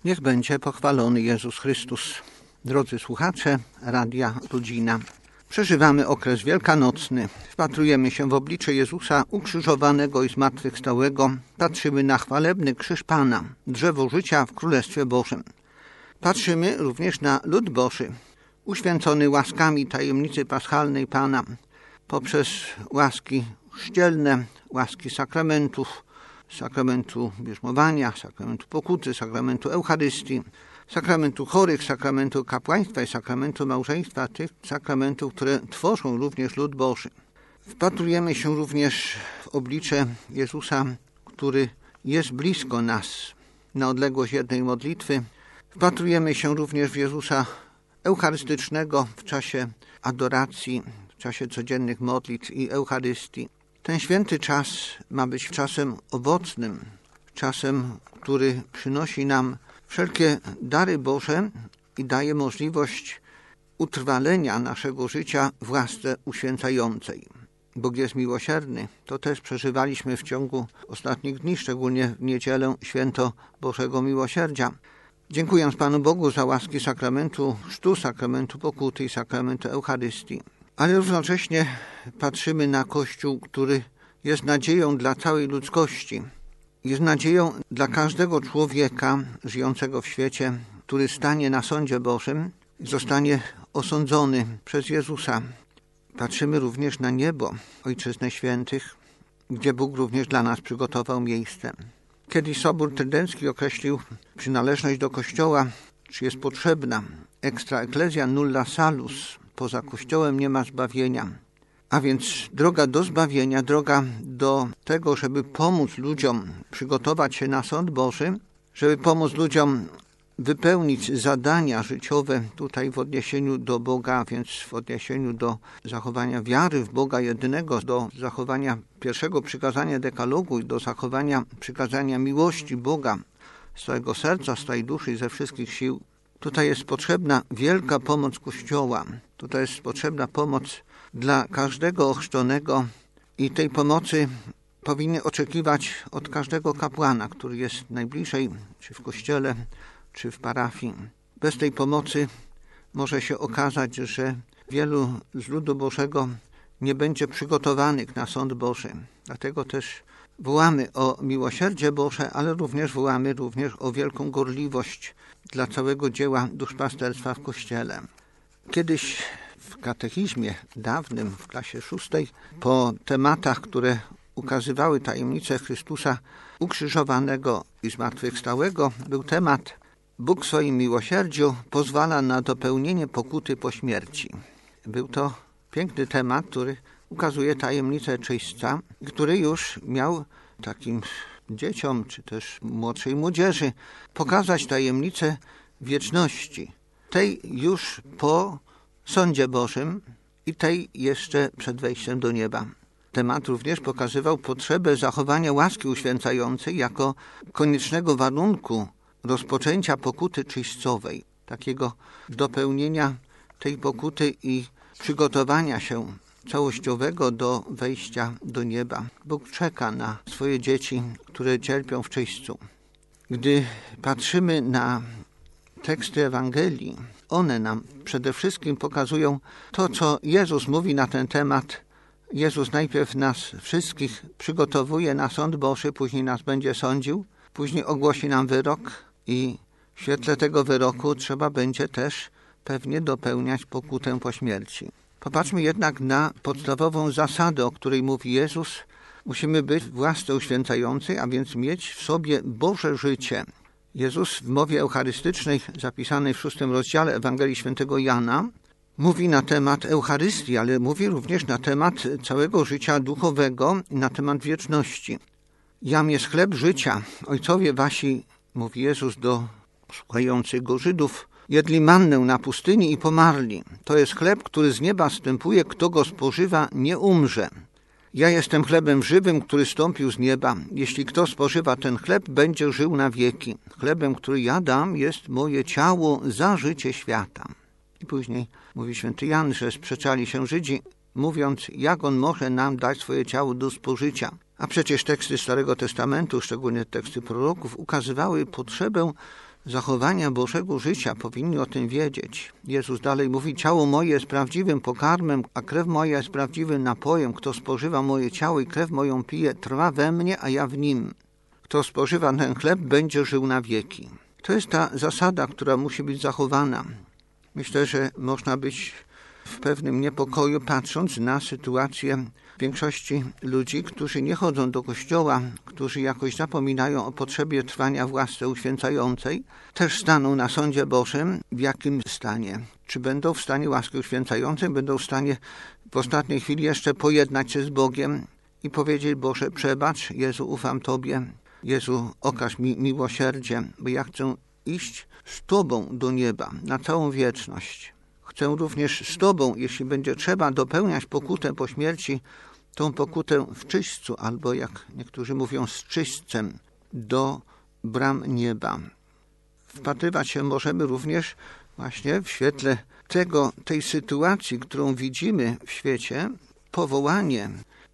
Niech będzie pochwalony Jezus Chrystus. Drodzy słuchacze Radia Rodzina, przeżywamy okres wielkanocny. Wpatrujemy się w oblicze Jezusa ukrzyżowanego i zmartwychwstałego. Patrzymy na chwalebny krzyż Pana, drzewo życia w Królestwie Bożym. Patrzymy również na lud Boży, uświęcony łaskami tajemnicy paschalnej Pana, poprzez łaski chrzcielne, łaski sakramentów, sakramentu bierzmowania, sakramentu pokuty, sakramentu Eucharystii, sakramentu chorych, sakramentu kapłaństwa i sakramentu małżeństwa, tych sakramentów, które tworzą również lud Boży. Wpatrujemy się również w oblicze Jezusa, który jest blisko nas, na odległość jednej modlitwy. Wpatrujemy się również w Jezusa eucharystycznego w czasie adoracji, w czasie codziennych modlitw i Eucharystii. Ten święty czas ma być czasem owocnym, czasem, który przynosi nam wszelkie dary Boże i daje możliwość utrwalenia naszego życia w łasce uświęcającej. Bóg jest miłosierny. To też przeżywaliśmy w ciągu ostatnich dni, szczególnie w niedzielę święto Bożego Miłosierdzia. Dziękuję Panu Bogu za łaski sakramentu chrztu, sakramentu pokuty i sakramentu Eucharystii. Ale równocześnie patrzymy na Kościół, który jest nadzieją dla całej ludzkości. Jest nadzieją dla każdego człowieka żyjącego w świecie, który stanie na sądzie Bożym i zostanie osądzony przez Jezusa. Patrzymy również na niebo, Ojczyznę Świętych, gdzie Bóg również dla nas przygotował miejsce. Kiedyś Sobór Trydencki określił przynależność do Kościoła, czy jest potrzebna extra ecclesia nulla salus, poza Kościołem nie ma zbawienia. A więc droga do zbawienia, droga do tego, żeby pomóc ludziom przygotować się na sąd Boży, żeby pomóc ludziom wypełnić zadania życiowe tutaj w odniesieniu do Boga, więc w odniesieniu do zachowania wiary w Boga jedynego, do zachowania pierwszego przykazania dekalogu i do zachowania przykazania miłości Boga z całego serca, z całej duszy i ze wszystkich sił. Tutaj jest potrzebna wielka pomoc Kościoła. Tutaj jest potrzebna pomoc dla każdego ochrzczonego i tej pomocy powinny oczekiwać od każdego kapłana, który jest najbliżej, czy w kościele, czy w parafii. Bez tej pomocy może się okazać, że wielu z ludu Bożego nie będzie przygotowanych na sąd Boży. Dlatego też wołamy o miłosierdzie Boże, ale również wołamy o wielką gorliwość dla całego dzieła duszpasterstwa w Kościele. Kiedyś w katechizmie dawnym, w klasie 6, po tematach, które ukazywały tajemnicę Chrystusa ukrzyżowanego i zmartwychwstałego, był temat: Bóg w swoim miłosierdziu pozwala na dopełnienie pokuty po śmierci. Był to piękny temat, który ukazuje tajemnicę czyśćca, który już miał takim dzieciom, czy też młodszej młodzieży, pokazać tajemnicę wieczności. Tej już po sądzie Bożym i tej jeszcze przed wejściem do nieba. Temat również pokazywał potrzebę zachowania łaski uświęcającej jako koniecznego warunku rozpoczęcia pokuty czyśćcowej, takiego dopełnienia tej pokuty i przygotowania się całościowego do wejścia do nieba. Bóg czeka na swoje dzieci, które cierpią w czyśćcu. Gdy patrzymy na teksty Ewangelii, one nam przede wszystkim pokazują to, co Jezus mówi na ten temat. Jezus najpierw nas wszystkich przygotowuje na sąd Boży, później nas będzie sądził, później ogłosi nam wyrok i w świetle tego wyroku trzeba będzie też pewnie dopełniać pokutę po śmierci. Popatrzmy jednak na podstawową zasadę, o której mówi Jezus. Musimy być w łasce uświęcającej, a więc mieć w sobie Boże życie. Jezus w mowie eucharystycznej zapisanej w 6 rozdziale Ewangelii Świętego Jana mówi na temat Eucharystii, ale mówi również na temat całego życia duchowego i na temat wieczności. Jam jest chleb życia. Ojcowie wasi, mówi Jezus do słuchających go Żydów, jedli mannę na pustyni i pomarli. To jest chleb, który z nieba zstępuje, kto go spożywa, nie umrze. Ja jestem chlebem żywym, który stąpił z nieba. Jeśli kto spożywa ten chleb, będzie żył na wieki. Chlebem, który ja dam, jest moje ciało za życie świata. I później mówi święty Jan, że sprzeczali się Żydzi, mówiąc, jak on może nam dać swoje ciało do spożycia. A przecież teksty Starego Testamentu, szczególnie teksty proroków, ukazywały potrzebę zachowania Bożego życia powinni o tym wiedzieć. Jezus dalej mówi, ciało moje jest prawdziwym pokarmem, a krew moja jest prawdziwym napojem. Kto spożywa moje ciało i krew moją pije, trwa we mnie, a ja w nim. Kto spożywa ten chleb, będzie żył na wieki. To jest ta zasada, która musi być zachowana. Myślę, że można być w pewnym niepokoju, patrząc na sytuację większości ludzi, którzy nie chodzą do kościoła, którzy jakoś zapominają o potrzebie trwania w łasce uświęcającej, też staną na sądzie Bożym. W jakim stanie? Czy będą w stanie łaski uświęcającej, będą w stanie w ostatniej chwili jeszcze pojednać się z Bogiem i powiedzieć, Boże, przebacz, Jezu, ufam Tobie, Jezu, okaż mi miłosierdzie, bo ja chcę iść z Tobą do nieba na całą wieczność. Chcę również z Tobą, jeśli będzie trzeba dopełniać pokutę po śmierci, tą pokutę w czyśćcu, albo jak niektórzy mówią z czyśćcem, do bram nieba. Wpatrywać się możemy również właśnie w świetle tej sytuacji, którą widzimy w świecie, powołanie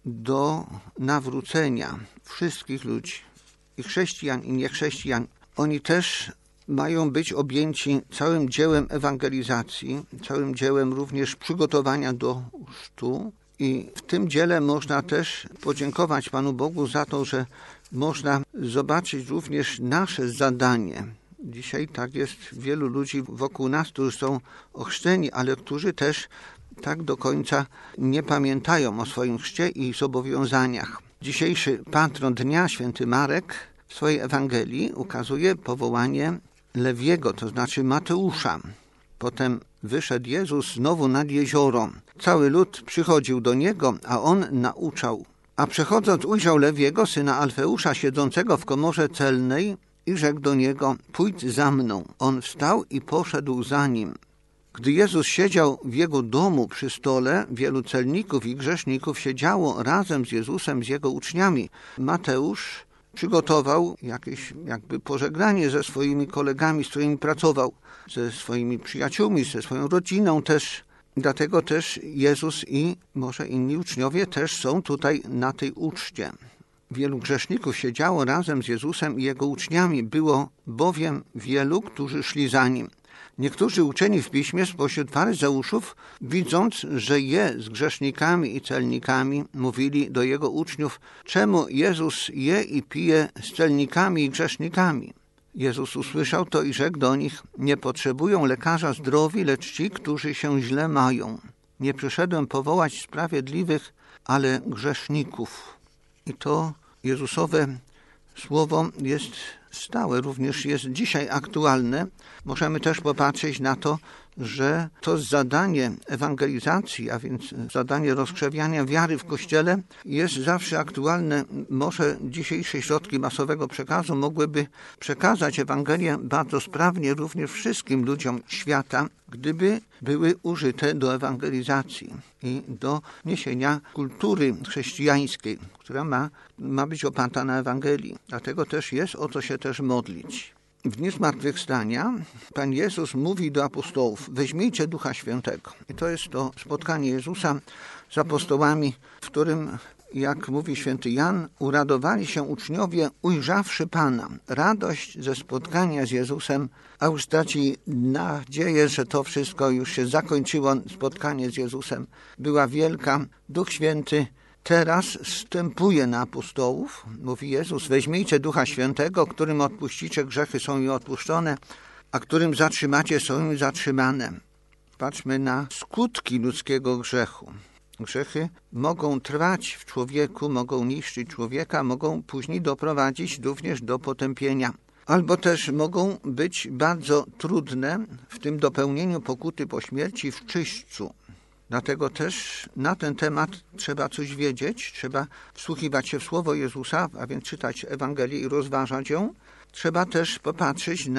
do nawrócenia wszystkich ludzi, i chrześcijan, i niechrześcijan. Oni też mają być objęci całym dziełem ewangelizacji, całym dziełem również przygotowania do chrztu. I w tym dziele można też podziękować Panu Bogu za to, że można zobaczyć również nasze zadanie. Dzisiaj tak jest wielu ludzi wokół nas, którzy są ochrzczeni, ale którzy też tak do końca nie pamiętają o swoim chrzcie i zobowiązaniach. Dzisiejszy patron dnia, święty Marek, w swojej Ewangelii ukazuje powołanie Lewiego, to znaczy Mateusza. Potem wyszedł Jezus znowu nad jezioro. Cały lud przychodził do Niego, a On nauczał. A przechodząc ujrzał Lewiego, syna Alfeusza, siedzącego w komorze celnej i rzekł do Niego, pójdź za mną. On wstał i poszedł za Nim. Gdy Jezus siedział w Jego domu przy stole, wielu celników i grzeszników siedziało razem z Jezusem, z Jego uczniami. Mateusz przygotował jakieś jakby pożegnanie ze swoimi kolegami, z którymi pracował, ze swoimi przyjaciółmi, ze swoją rodziną też. Dlatego też Jezus i może inni uczniowie też są tutaj na tej uczcie. Wielu grzeszników siedziało razem z Jezusem i Jego uczniami. Było bowiem wielu, którzy szli za Nim. Niektórzy uczeni w piśmie spośród faryzeuszów, widząc, że je z grzesznikami i celnikami, mówili do Jego uczniów, czemu Jezus je i pije z celnikami i grzesznikami. Jezus usłyszał to i rzekł do nich, nie potrzebują lekarza zdrowi, lecz ci, którzy się źle mają. Nie przyszedłem powołać sprawiedliwych, ale grzeszników. I to Jezusowe słowo jest stałe, również jest dzisiaj aktualne. Możemy też popatrzeć na to, że to zadanie ewangelizacji, a więc zadanie rozkrzewiania wiary w Kościele jest zawsze aktualne. Może dzisiejsze środki masowego przekazu mogłyby przekazać Ewangelię bardzo sprawnie również wszystkim ludziom świata, gdyby były użyte do ewangelizacji i do niesienia kultury chrześcijańskiej, która ma być oparta na Ewangelii. Dlatego też jest o co się też modlić. W dniu zmartwychwstania Pan Jezus mówi do apostołów, weźmijcie Ducha Świętego. I to jest to spotkanie Jezusa z apostołami, w którym, jak mówi święty Jan, uradowali się uczniowie, ujrzawszy Pana. Radość ze spotkania z Jezusem, a już traci nadzieję, że to wszystko już się zakończyło, spotkanie z Jezusem była wielka. Duch Święty teraz zstępuje na apostołów, mówi Jezus, weźmijcie Ducha Świętego, którym odpuścicie grzechy, są im odpuszczone, a którym zatrzymacie, są im zatrzymane. Patrzmy na skutki ludzkiego grzechu. Grzechy mogą trwać w człowieku, mogą niszczyć człowieka, mogą później doprowadzić również do potępienia. Albo też mogą być bardzo trudne w tym dopełnieniu pokuty po śmierci w czyśćcu. Dlatego też na ten temat trzeba coś wiedzieć, trzeba wsłuchiwać się w słowo Jezusa, a więc czytać Ewangelię i rozważać ją. Trzeba też popatrzeć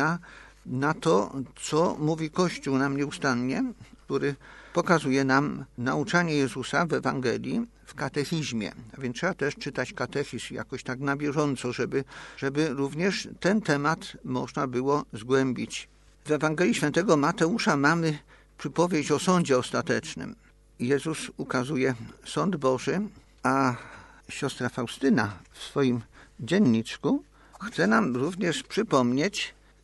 na to, co mówi Kościół nam nieustannie, który pokazuje nam nauczanie Jezusa w Ewangelii, w katechizmie. A więc trzeba też czytać katechizm jakoś tak na bieżąco, żeby również ten temat można było zgłębić. W Ewangelii świętego Mateusza mamy przypowieść o sądzie ostatecznym. Jezus ukazuje sąd Boży, a siostra Faustyna w swoim dzienniczku chce nam również przypomnieć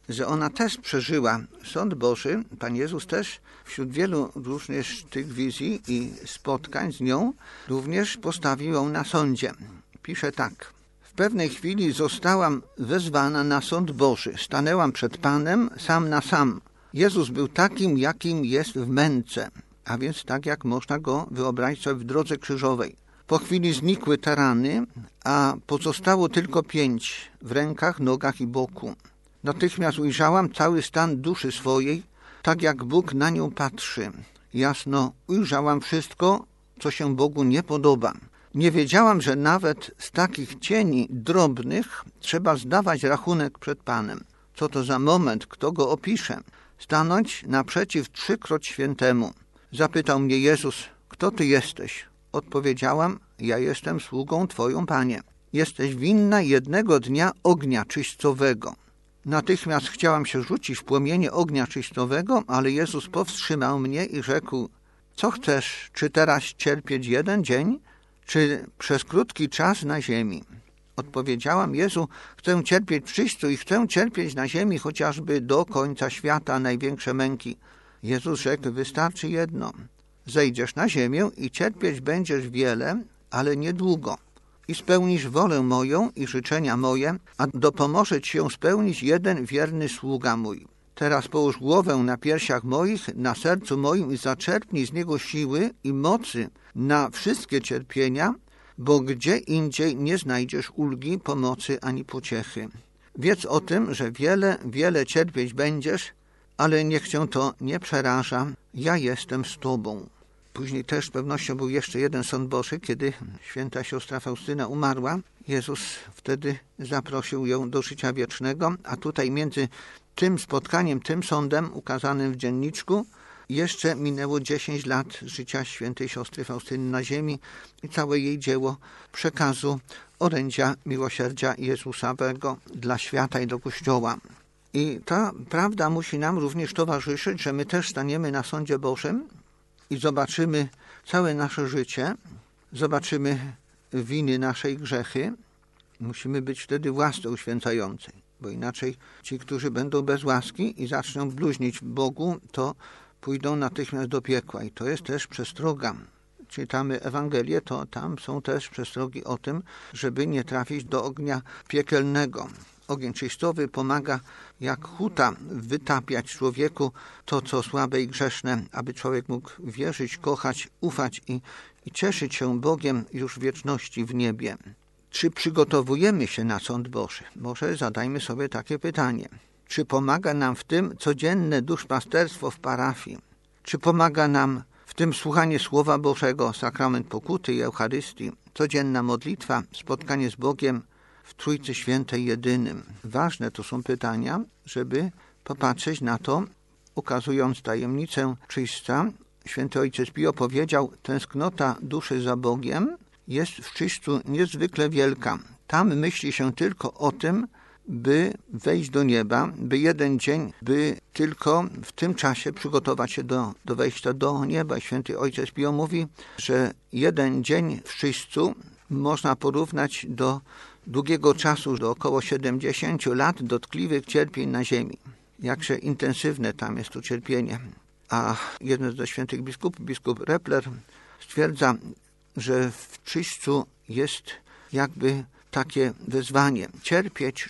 że ona też przeżyła sąd Boży. Pan Jezus też wśród wielu różnych tych wizji i spotkań z nią również postawił ją na sądzie. Pisze tak. W pewnej chwili zostałam wezwana na sąd Boży. Stanęłam przed Panem sam na sam. Jezus był takim, jakim jest w męce, a więc tak, jak można go wyobrazić sobie w drodze krzyżowej. Po chwili znikły te rany, a pozostało tylko 5 w rękach, nogach i boku. Natychmiast ujrzałam cały stan duszy swojej, tak jak Bóg na nią patrzy. Jasno ujrzałam wszystko, co się Bogu nie podoba. Nie wiedziałam, że nawet z takich cieni drobnych trzeba zdawać rachunek przed Panem. Co to za moment, kto go opisze? Stanąć naprzeciw 3-krotnie świętemu. Zapytał mnie Jezus, kto ty jesteś? Odpowiedziałam, ja jestem sługą Twoją, Panie. Jesteś winna jednego dnia ognia czyścowego. Natychmiast chciałam się rzucić w płomienie ognia czyścowego, ale Jezus powstrzymał mnie i rzekł, co chcesz, czy teraz cierpieć 1 dzień, czy przez krótki czas na ziemi? Odpowiedziałam, Jezu, chcę cierpieć w czyśćcu i chcę cierpieć na ziemi chociażby do końca świata, największe męki. Jezus rzekł, wystarczy jedno. Zejdziesz na ziemię i cierpieć będziesz wiele, ale niedługo. I spełnisz wolę moją i życzenia moje, a dopomoże ci ją spełnić jeden wierny sługa mój. Teraz połóż głowę na piersiach moich, na sercu moim i zaczerpnij z niego siły i mocy na wszystkie cierpienia, bo gdzie indziej nie znajdziesz ulgi, pomocy ani pociechy. Wiedz o tym, że wiele cierpieć będziesz, ale niech cię to nie przeraża, ja jestem z tobą. Później też z pewnością był jeszcze jeden sąd Boży, kiedy święta siostra Faustyna umarła. Jezus wtedy zaprosił ją do życia wiecznego, a tutaj między tym spotkaniem, tym sądem ukazanym w dzienniczku jeszcze minęło 10 lat życia świętej siostry Faustyny na ziemi i całe jej dzieło przekazu orędzia miłosierdzia Jezusowego dla świata i do Kościoła. I ta prawda musi nam również towarzyszyć, że my też staniemy na sądzie Bożym i zobaczymy całe nasze życie, zobaczymy winy naszej grzechy. Musimy być wtedy w łasce uświęcającej, bo inaczej ci, którzy będą bez łaski i zaczną bluźnić Bogu, to pójdą natychmiast do piekła. I to jest też przestroga. Czytamy Ewangelię, to tam są też przestrogi o tym, żeby nie trafić do ognia piekielnego. Ogień czyścowy pomaga jak huta wytapiać człowieku to, co słabe i grzeszne, aby człowiek mógł wierzyć, kochać, ufać i cieszyć się Bogiem już w wieczności w niebie. Czy przygotowujemy się na sąd Boży? Może zadajmy sobie takie pytanie. Czy pomaga nam w tym codzienne duszpasterstwo w parafii? Czy pomaga nam w tym słuchanie Słowa Bożego, sakrament pokuty i Eucharystii, codzienna modlitwa, spotkanie z Bogiem w Trójcy Świętej jedynym? Ważne to są pytania, żeby popatrzeć na to, ukazując tajemnicę czyśćca. Święty Ojciec Pio powiedział, tęsknota duszy za Bogiem jest w czyśćcu niezwykle wielka. Tam myśli się tylko o tym, by wejść do nieba, by jeden dzień, by tylko w tym czasie przygotować się do wejścia do nieba. Święty Ojciec Pio mówi, że jeden dzień w czyśćcu można porównać do długiego czasu, do około 70 lat dotkliwych cierpień na ziemi. Jakże intensywne tam jest to cierpienie. A jeden ze świętych biskupów, biskup Repler, stwierdza, że w czyśćcu jest jakby takie wezwanie. Cierpieć,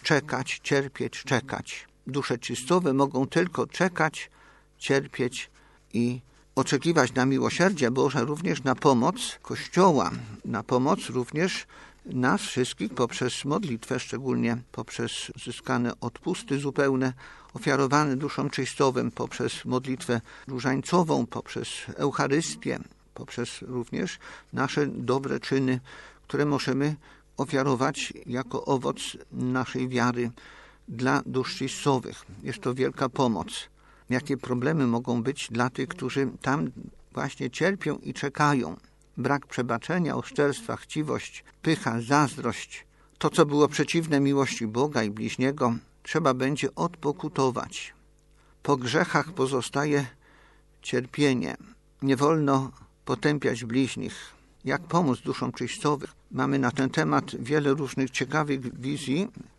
czekać. Dusze czyścowe mogą tylko czekać, cierpieć i oczekiwać na miłosierdzie Boże, również na pomoc Kościoła, na pomoc również nas wszystkich poprzez modlitwę, szczególnie poprzez zyskane odpusty zupełne, ofiarowane duszom czyścowym, poprzez modlitwę różańcową, poprzez Eucharystię, poprzez również nasze dobre czyny, które możemy ofiarować jako owoc naszej wiary dla dusz czyścowych. Jest to wielka pomoc. Jakie problemy mogą być dla tych, którzy tam właśnie cierpią i czekają. Brak przebaczenia, oszczerstwa, chciwość, pycha, zazdrość. To, co było przeciwne miłości Boga i bliźniego, trzeba będzie odpokutować. Po grzechach pozostaje cierpienie. Nie wolno potępiać bliźnich. Jak pomóc duszom czyścowym? Mamy na ten temat wiele różnych ciekawych wizji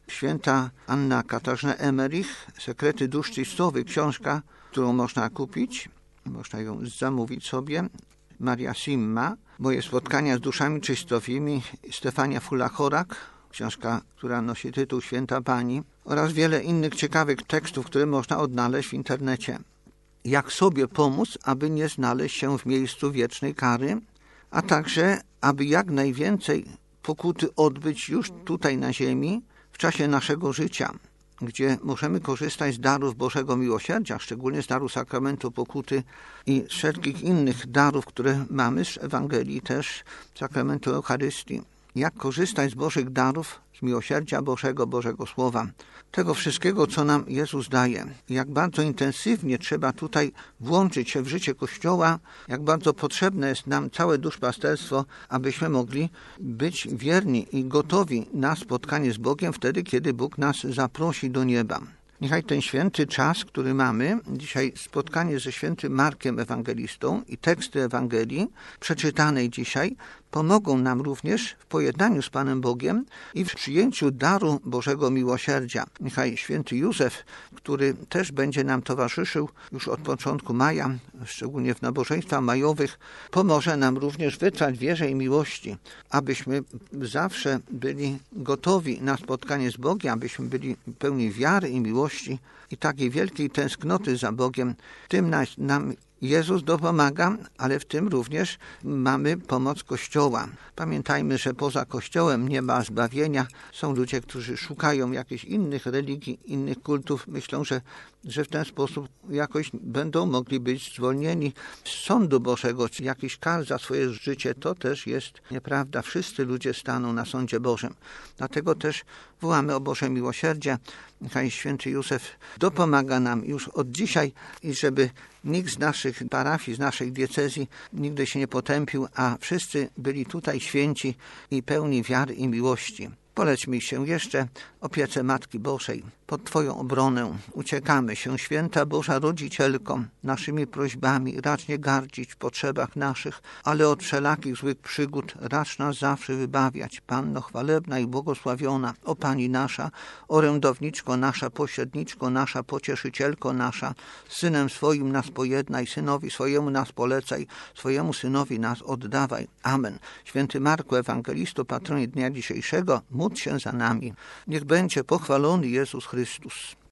święta Anna Katarzyna Emmerich, Sekrety dusz czystowych, książka, którą można kupić, można ją zamówić sobie. Maria Simma, Moje spotkania z duszami czystowymi, Stefania Fulla-Chorak, książka, która nosi tytuł Święta Pani, oraz wiele innych ciekawych tekstów, które można odnaleźć w internecie. Jak sobie pomóc, aby nie znaleźć się w miejscu wiecznej kary, a także, aby jak najwięcej pokuty odbyć już tutaj na ziemi, w czasie naszego życia, gdzie możemy korzystać z darów Bożego Miłosierdzia, szczególnie z daru sakramentu pokuty i z wszelkich innych darów, które mamy z Ewangelii, też sakramentu Eucharystii. Jak korzystać z Bożych darów, z miłosierdzia Bożego, Bożego Słowa, tego wszystkiego, co nam Jezus daje. Jak bardzo intensywnie trzeba tutaj włączyć się w życie Kościoła, jak bardzo potrzebne jest nam całe duszpasterstwo, abyśmy mogli być wierni i gotowi na spotkanie z Bogiem wtedy, kiedy Bóg nas zaprosi do nieba. Niechaj ten święty czas, który mamy, dzisiaj spotkanie ze świętym Markiem Ewangelistą i teksty Ewangelii, przeczytanej dzisiaj, pomogą nam również w pojednaniu z Panem Bogiem i w przyjęciu daru Bożego Miłosierdzia. Niechaj święty Józef, który też będzie nam towarzyszył już od początku maja, szczególnie w nabożeństwach majowych, pomoże nam również wytrwać w wierze i miłości, abyśmy zawsze byli gotowi na spotkanie z Bogiem, abyśmy byli pełni wiary i miłości i takiej wielkiej tęsknoty za Bogiem. Tym nam Jezus dopomaga, ale w tym również mamy pomoc Kościoła. Pamiętajmy, że poza Kościołem nie ma zbawienia. Są ludzie, którzy szukają jakichś innych religii, innych kultów. Myślą, że w ten sposób jakoś będą mogli być zwolnieni z sądu Bożego, czy jakiś kar za swoje życie. To też jest nieprawda. Wszyscy ludzie staną na sądzie Bożym. Dlatego też wołamy o Boże miłosierdzie. Niechaj święty Józef dopomaga nam już od dzisiaj i żeby nikt z naszych parafii, z naszej diecezji nigdy się nie potępił, a wszyscy byli tutaj święci i pełni wiary i miłości. Polećmy się jeszcze opiece Matki Bożej. Pod Twoją obronę uciekamy się, Święta Boża Rodzicielko, naszymi prośbami racz nie gardzić w potrzebach naszych, ale od wszelakich złych przygód racz nas zawsze wybawiać. Panno chwalebna i błogosławiona, o Pani nasza, orędowniczko nasza, pośredniczko nasza, pocieszycielko nasza, z Synem swoim nas pojednaj, Synowi swojemu nas polecaj, swojemu Synowi nas oddawaj. Amen. Święty Marku Ewangelisto, patronie dnia dzisiejszego, módl się za nami. Niech będzie pochwalony Jezus Chrystus.